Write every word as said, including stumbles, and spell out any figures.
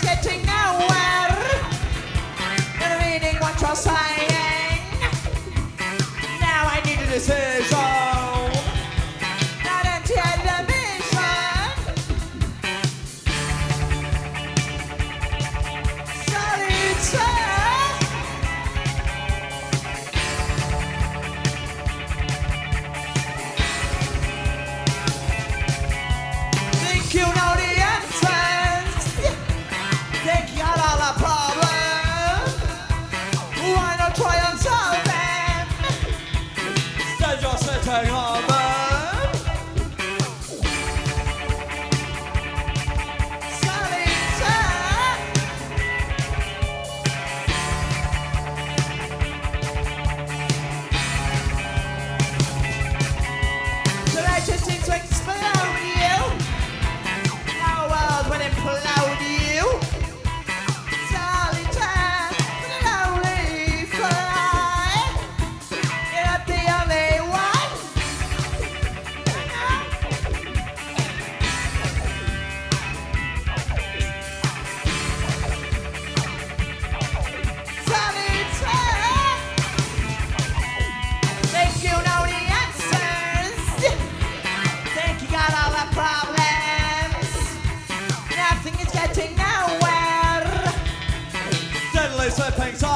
getting nowhere. Not reading what you're saying. Now I need a decision. Not empty admission. Solitaire. Think you know the answers. Think you got all the problems. Why not try and solve them? Instead you're sitting on them. Solitaire. So that just seems to explode you. No world will implode you. Solitaire, the lonely fly. You're not the only one. Solitaire. Think you know the answers. Think you got all the problems. Nothing is getting nowhere. Deadly slipping.